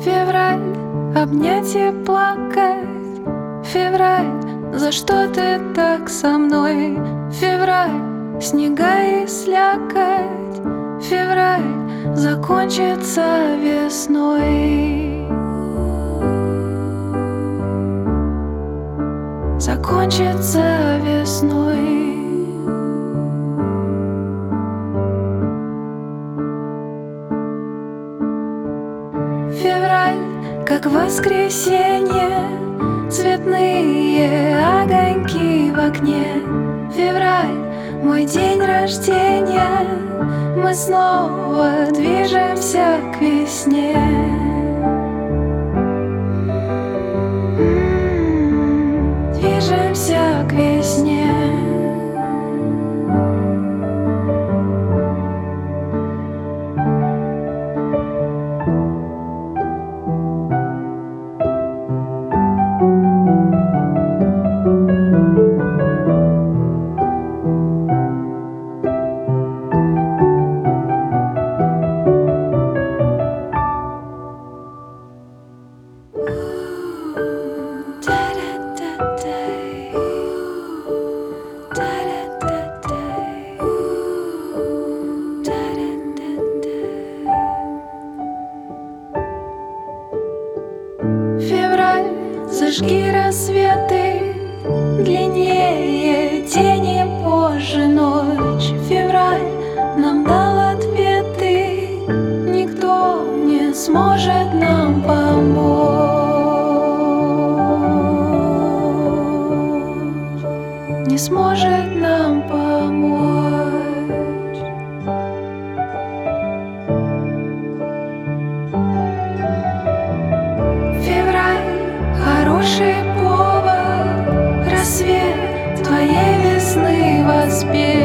Февраль, обнять и плакать. Февраль, за что ты так со мной? Февраль, снега и слякоть. Февраль закончится весной. Закончится весной. Февраль, как воскресенье, цветные огоньки в окне. Февраль, мой день рождения, мы снова движемся к весне. Движемся к весне. Февраль, зажги рассветы, длиннее тени позже ночь. Февраль нам дал ответы, никто не сможет нам помочь, не сможет нам помочь. Хороший повод, рассвет твоей весны воспел.